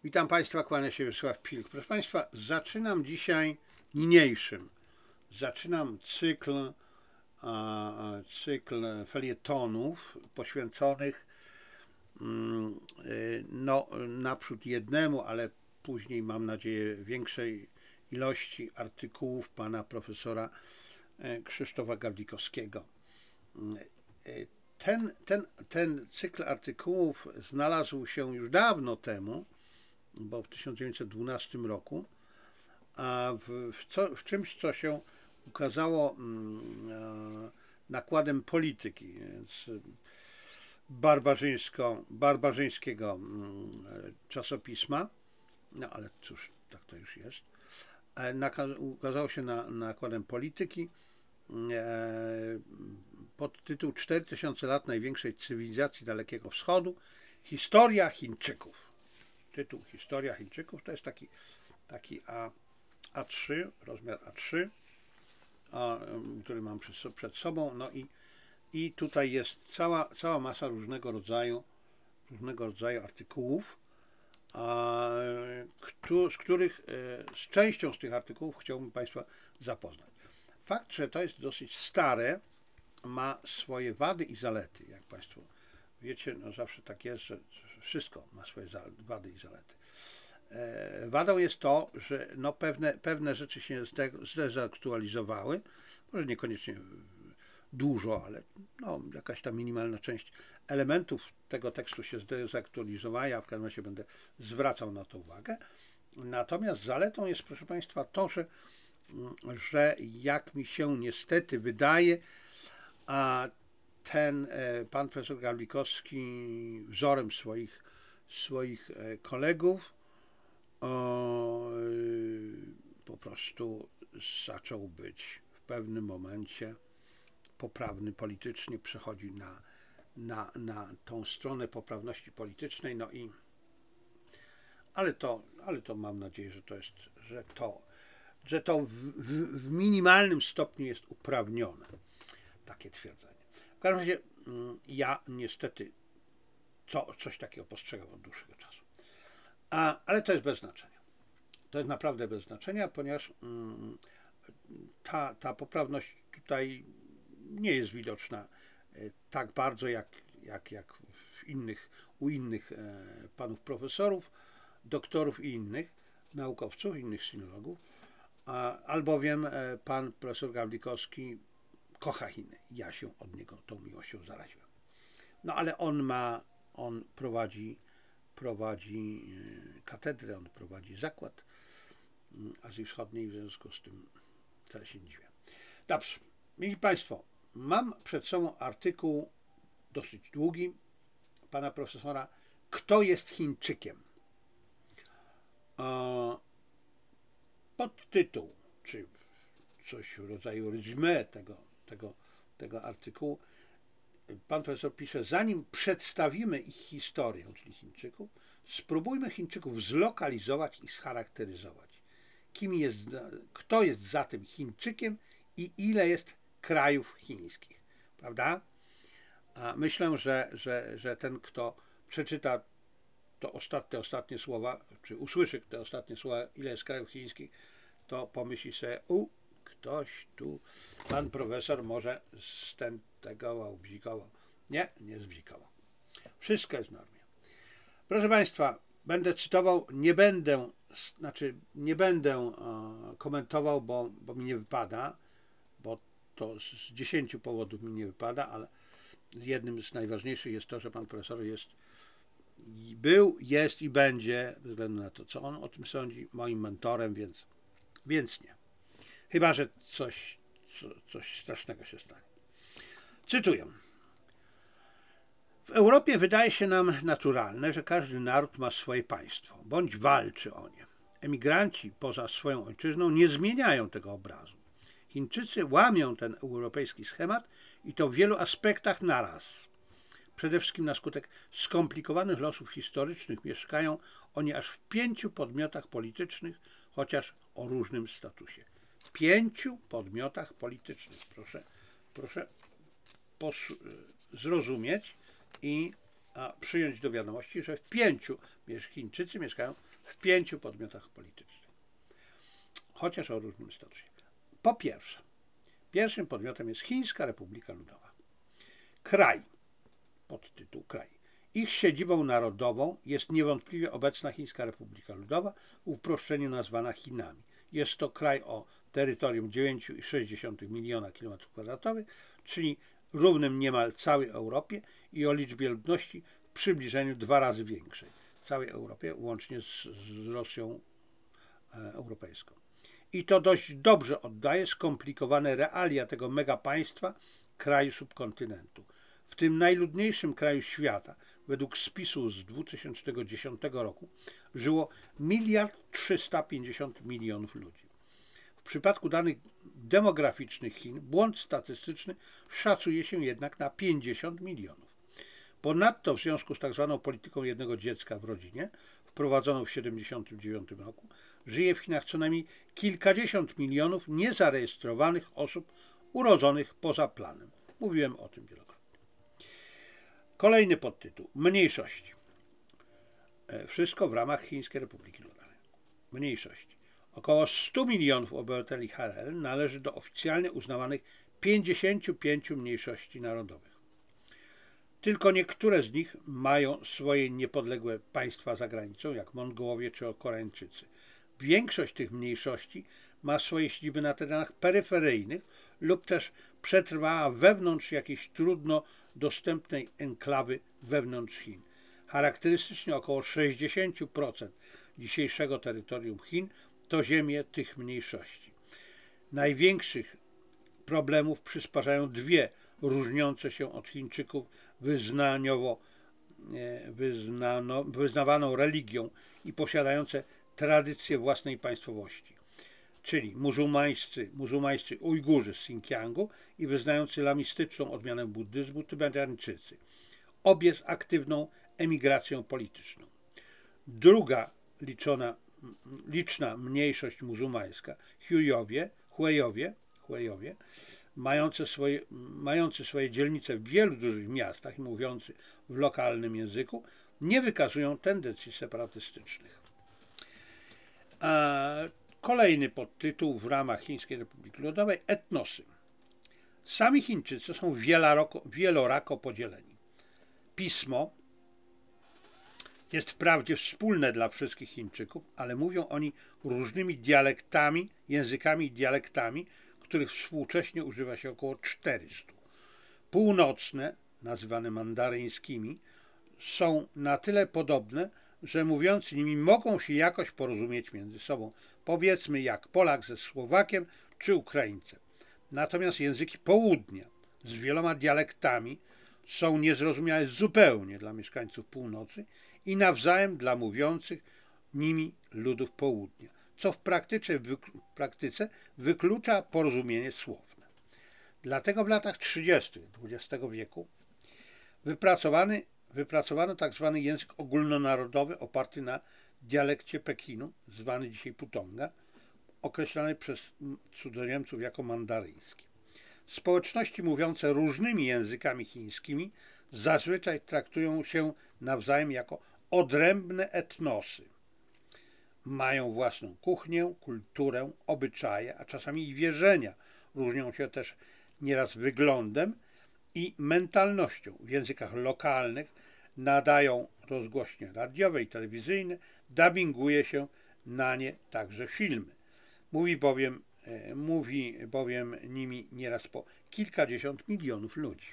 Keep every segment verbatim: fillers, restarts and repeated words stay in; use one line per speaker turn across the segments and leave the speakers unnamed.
Witam Państwa, kłania się Wiesław Pilk. Proszę Państwa, zaczynam dzisiaj niniejszym. Zaczynam cykl, a, cykl felietonów poświęconych mm, no, naprzód jednemu, ale później mam nadzieję większej ilości artykułów pana profesora Krzysztofa Gawlikowskiego. Ten, ten, ten cykl artykułów znalazł się już dawno temu, bo w tysiąc dziewięćset dwunastym roku, a w, w, co, w czymś, co się ukazało mm, nakładem polityki, więc barbarzyńsko, barbarzyńskiego mm, czasopisma, no ale cóż, tak to już jest, ukazało się na, nakładem polityki e, pod tytuł cztery tysiące lat największej cywilizacji Dalekiego Wschodu, historia Chińczyków. Tytuł Historia Chińczyków to jest taki, taki A, A3, rozmiar A trzy, a, który mam przed, przed sobą. No i, i tutaj jest cała, cała masa różnego rodzaju, różnego rodzaju artykułów, a, z których, z częścią z tych artykułów chciałbym Państwa zapoznać. Fakt, że to jest dosyć stare, ma swoje wady i zalety, jak Państwo wiecie, no zawsze tak jest, że wszystko ma swoje wady i zalety. Wadą jest to, że no pewne, pewne rzeczy się zdezaktualizowały, może niekoniecznie dużo, ale no jakaś tam minimalna część elementów tego tekstu się zdezaktualizowała, ja w każdym razie będę zwracał na to uwagę. Natomiast zaletą jest, proszę Państwa, to, że, że jak mi się niestety wydaje, a ten pan profesor Gawlikowski wzorem swoich, swoich kolegów o, po prostu zaczął być w pewnym momencie poprawny politycznie, przechodzi na, na, na tą stronę poprawności politycznej, no i ale to, ale to mam nadzieję, że to jest, że to, że to w, w, w minimalnym stopniu jest uprawnione, takie twierdzenie. W każdym razie ja niestety co, coś takiego postrzegam od dłuższego czasu. A, ale to jest bez znaczenia. To jest naprawdę bez znaczenia, ponieważ mm, ta, ta poprawność tutaj nie jest widoczna tak bardzo jak, jak, jak w innych, u innych e, panów profesorów, doktorów i innych naukowców, innych sinologów, a, albowiem e, pan profesor Gawlikowski kocha Chiny. Ja się od niego tą miłością zaraziłem. No ale on ma, on prowadzi, prowadzi katedrę, on prowadzi zakład Azji Wschodniej, w związku z tym wcale się nie dziwię. Dobrze, mili Państwo, mam przed sobą artykuł dosyć długi pana profesora Kto jest Chińczykiem? Podtytuł, czy coś w rodzaju resume tego, tego, tego artykułu, pan profesor pisze: zanim przedstawimy ich historię, czyli Chińczyków, spróbujmy Chińczyków zlokalizować i scharakteryzować. Kim jest, kto jest zatem Chińczykiem i ile jest krajów chińskich, prawda? A myślę, że, że, że ten, kto przeczyta to ostatnie, ostatnie słowa, czy usłyszy te ostatnie słowa, ile jest krajów chińskich, to pomyśli sobie, u, ktoś tu, pan profesor może stentegował, bzikował. Nie, nie zbzikował. Wszystko jest w normie. Proszę Państwa, będę cytował, nie będę, znaczy nie będę e, komentował, bo, bo mi nie wypada, bo to z dziesięciu powodów mi nie wypada, ale jednym z najważniejszych jest to, że pan profesor jest, był, jest i będzie, bez względu na to, co on o tym sądzi, moim mentorem, więc, więc nie. Chyba że coś, co, coś strasznego się stanie. Cytuję. W Europie wydaje się nam naturalne, że każdy naród ma swoje państwo, bądź walczy o nie. Emigranci poza swoją ojczyzną nie zmieniają tego obrazu. Chińczycy łamią ten europejski schemat i to w wielu aspektach naraz. Przede wszystkim na skutek skomplikowanych losów historycznych mieszkają oni aż w pięciu podmiotach politycznych, chociaż o różnym statusie. Pięciu podmiotach politycznych. Proszę, proszę zrozumieć i a przyjąć do wiadomości, że w pięciu, Chińczycy mieszkają w pięciu podmiotach politycznych, chociaż o różnym statusie. Po pierwsze, pierwszym podmiotem jest Chińska Republika Ludowa. Kraj, podtytuł kraj. Ich siedzibą narodową jest niewątpliwie obecna Chińska Republika Ludowa, w uproszczeniu nazwana Chinami. Jest to kraj o terytorium dziewięć przecinek sześć miliona kilometrów kwadratowych, czyli równym niemal całej Europie i o liczbie ludności w przybliżeniu dwa razy większej. Całej Europie, łącznie z, z Rosją e, europejską. I to dość dobrze oddaje skomplikowane realia tego megapaństwa, kraju subkontynentu. W tym najludniejszym kraju świata, według spisu z dwa tysiące dziesiątego roku, żyło miliard trzysta pięćdziesiąt milionów ludzi. W przypadku danych demograficznych Chin błąd statystyczny szacuje się jednak na pięćdziesiąt milionów. Ponadto w związku z tzw. polityką jednego dziecka w rodzinie, wprowadzoną w tysiąc dziewięćset siedemdziesiątym dziewiątym roku, żyje w Chinach co najmniej kilkadziesiąt milionów niezarejestrowanych osób urodzonych poza planem. Mówiłem o tym wielokrotnie. Kolejny podtytuł. Mniejszości. Wszystko w ramach Chińskiej Republiki Ludowej. Mniejszości. Około stu milionów obywateli H R L należy do oficjalnie uznawanych pięćdziesięciu pięciu mniejszości narodowych. Tylko niektóre z nich mają swoje niepodległe państwa za granicą, jak Mongołowie czy Koreańczycy. Większość tych mniejszości ma swoje siedziby na terenach peryferyjnych lub też przetrwała wewnątrz jakiejś trudno dostępnej enklawy wewnątrz Chin. Charakterystycznie około sześćdziesiąt procent dzisiejszego terytorium Chin to ziemie tych mniejszości. Największych problemów przysparzają dwie różniące się od Chińczyków wyznaniowo wyznano, wyznawaną religią i posiadające tradycję własnej państwowości, czyli muzułmańscy, muzułmańscy Ujgurzy z Xinjiangu i wyznający lamistyczną odmianę buddyzmu Tybetańczycy, obie z aktywną emigracją polityczną. Druga liczona, liczna mniejszość muzułmańska, Hujowie, Huejowie, Huejowie mający swoje, mający swoje dzielnice w wielu dużych miastach i mówiący w lokalnym języku, nie wykazują tendencji separatystycznych. A kolejny podtytuł w ramach Chińskiej Republiki Ludowej – etnosy. Sami Chińczycy są wielorako, wielorako podzieleni. Pismo jest wprawdzie wspólne dla wszystkich Chińczyków, ale mówią oni różnymi dialektami, językami i dialektami, których współcześnie używa się około czterystu. Północne, nazywane mandaryńskimi, są na tyle podobne, że mówiący nimi mogą się jakoś porozumieć między sobą, powiedzmy jak Polak ze Słowakiem czy Ukraińcem. Natomiast języki południa z wieloma dialektami są niezrozumiałe zupełnie dla mieszkańców północy i nawzajem dla mówiących nimi ludów południa, co w praktyce, w praktyce wyklucza porozumienie słowne. Dlatego w latach trzydziestych dwudziestego wieku wypracowany, wypracowano tzw. język ogólnonarodowy oparty na dialekcie Pekinu, zwany dzisiaj Putonga, określany przez cudzoziemców jako mandaryński. Społeczności mówiące różnymi językami chińskimi zazwyczaj traktują się nawzajem jako odrębne etnosy. Mają własną kuchnię, kulturę, obyczaje, a czasami i wierzenia. Różnią się też nieraz wyglądem i mentalnością. W językach lokalnych nadają rozgłośnie radiowe i telewizyjne, dubbinguje się na nie także filmy. Mówi bowiem, e, mówi bowiem nimi nieraz po kilkadziesiąt milionów ludzi.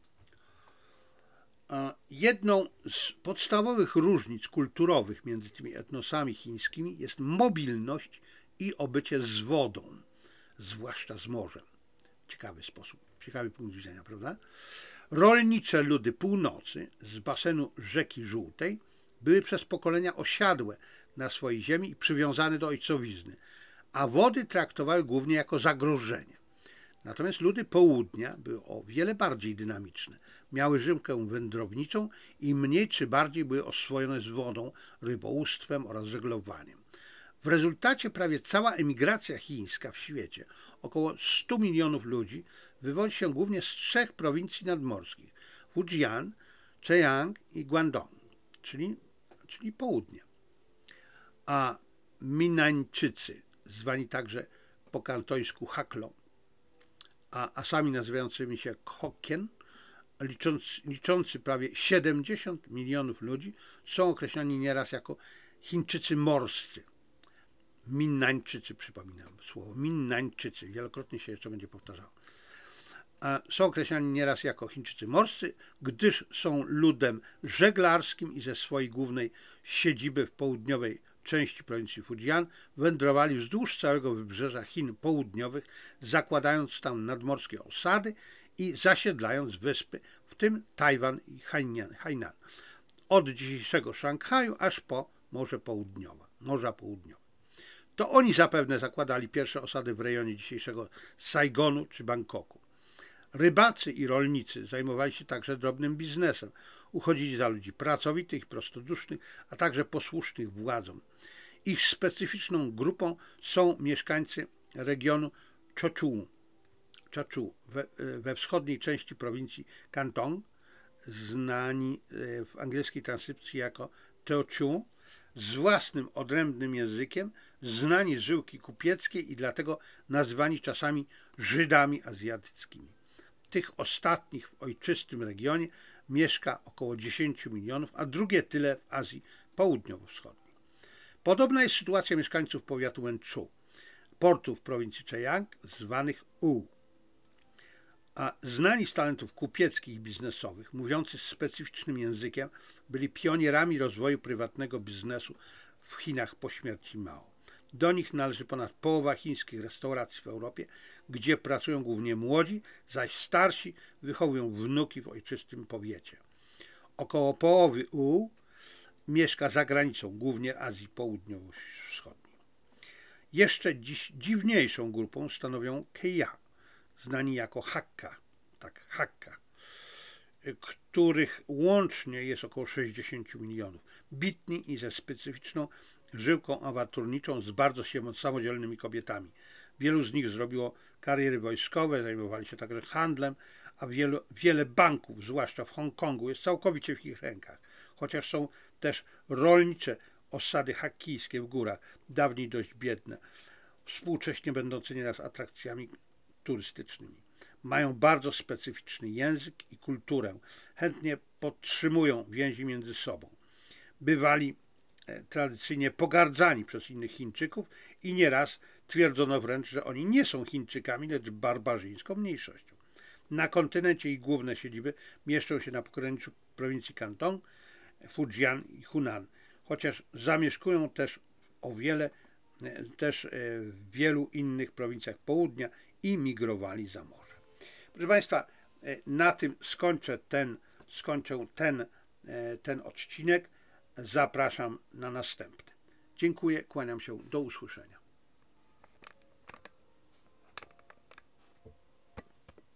Jedną z podstawowych różnic kulturowych między tymi etnosami chińskimi jest mobilność i obycie z wodą, zwłaszcza z morzem. Ciekawy sposób, ciekawy punkt widzenia, prawda? Rolnicze ludy północy z basenu rzeki Żółtej były przez pokolenia osiadłe na swojej ziemi i przywiązane do ojcowizny, a wody traktowały głównie jako zagrożenie. Natomiast ludy południa były o wiele bardziej dynamiczne, miały żyłkę wędrowniczą i mniej czy bardziej były oswojone z wodą, rybołówstwem oraz żeglowaniem. W rezultacie prawie cała emigracja chińska w świecie, około stu milionów ludzi, wywodzi się głównie z trzech prowincji nadmorskich – Fujian, Zhejiang i Guangdong, czyli, czyli południe. A Minańczycy, zwani także po kantońsku Haklo, a Asami nazywającymi się Hokkien, liczący, liczący prawie siedemdziesiąt milionów ludzi, są określani nieraz jako Chińczycy morscy. Minnańczycy, przypominam słowo, Minnańczycy, wielokrotnie się jeszcze będzie powtarzało. A są określani nieraz jako Chińczycy morscy, gdyż są ludem żeglarskim i ze swojej głównej siedziby w południowej części prowincji Fujian wędrowali wzdłuż całego wybrzeża Chin południowych, zakładając tam nadmorskie osady i zasiedlając wyspy, w tym Tajwan i Hainan, od dzisiejszego Szanghaju aż po Morze Południowe. Morza Południowe. To oni zapewne zakładali pierwsze osady w rejonie dzisiejszego Saigonu czy Bangkoku. Rybacy i rolnicy zajmowali się także drobnym biznesem. Uchodzili za ludzi pracowitych i prostodusznych, a także posłusznych władzom. Ich specyficzną grupą są mieszkańcy regionu Zhoushu, Zhoushu we, we wschodniej części prowincji Kantong, znani w angielskiej transkrypcji jako Teochew, z własnym odrębnym językiem, znani z żyłki kupieckiej i dlatego nazywani czasami Żydami azjatyckimi. Tych ostatnich w ojczystym regionie mieszka około dziesięć milionów, a drugie tyle w Azji Południowo-Wschodniej. Podobna jest sytuacja mieszkańców powiatu Wenzhou, portu w prowincji Zhejiang, zwanych U. A znani z talentów kupieckich i biznesowych, mówiący specyficznym językiem, byli pionierami rozwoju prywatnego biznesu w Chinach po śmierci Mao. Do nich należy ponad połowa chińskich restauracji w Europie, gdzie pracują głównie młodzi, zaś starsi wychowują wnuki w ojczystym powiecie. Około połowy U mieszka za granicą, głównie Azji Południowo-Wschodniej. Jeszcze dziś dziwniejszą grupą stanowią Keja, znani jako Hakka, tak, Hakka, których łącznie jest około sześćdziesiąt milionów. Bitni i ze specyficzną żyłką awanturniczą, z bardzo samodzielnymi kobietami. Wielu z nich zrobiło kariery wojskowe, zajmowali się także handlem, a wielu, wiele banków, zwłaszcza w Hongkongu, jest całkowicie w ich rękach. Chociaż są też rolnicze osady hakkijskie w górach, dawniej dość biedne, współcześnie będące nieraz atrakcjami turystycznymi. Mają bardzo specyficzny język i kulturę. Chętnie podtrzymują więzi między sobą. Bywali tradycyjnie pogardzani przez innych Chińczyków i nieraz twierdzono wręcz, że oni nie są Chińczykami, lecz barbarzyńską mniejszością. Na kontynencie ich główne siedziby mieszczą się na pograniczu prowincji Kantong, Fujian i Hunan, chociaż zamieszkują też o wiele też w wielu innych prowincjach południa i migrowali za morze. Proszę Państwa, na tym skończę ten, skończę ten, ten odcinek. Zapraszam na następny. Dziękuję, kłaniam się, do usłyszenia.